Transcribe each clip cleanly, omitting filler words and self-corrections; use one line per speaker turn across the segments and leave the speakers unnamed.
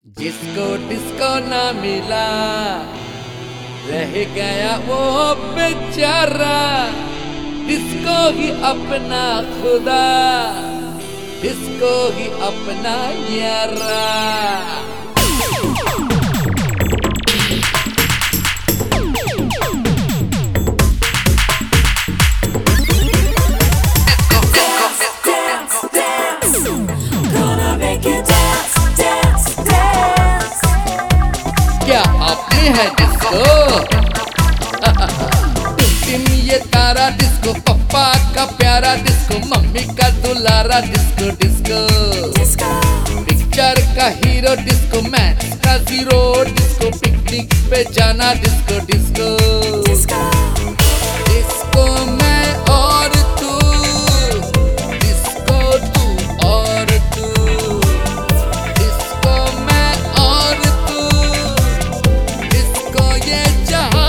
जिसको डिस्को ना मिला रह गया वो बेचारा। डिस्को ही अपना खुदा, डिस्को ही अपना यारा। क्या आपने है डिस्को? टिम ये तारा डिस्को, पप्पा का प्यारा डिस्को, मम्मी का दुलारा डिस्को। डिस्को पिक्चर का हीरो डिस्को, मैथ्स का जीरो डिस्को, पिकनिक पे जाना डिस्को। डिस्को मैं और तू, डिस्को तू और तू, डिस्को मैं और तू, डिस्को ये जहां।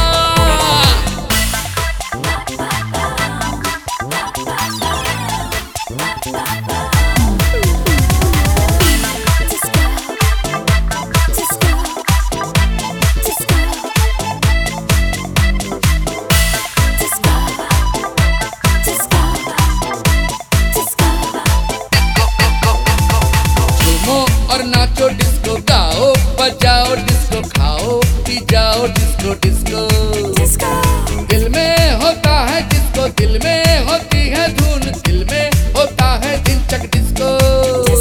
और नाचो डिस्को, गाओ बजाओ डिस्को, खाओ पी जाओ डिस्को। दिल में होता है डिस्को, दिल में होती है धुन, दिल में होता है दिलचक डिस्को।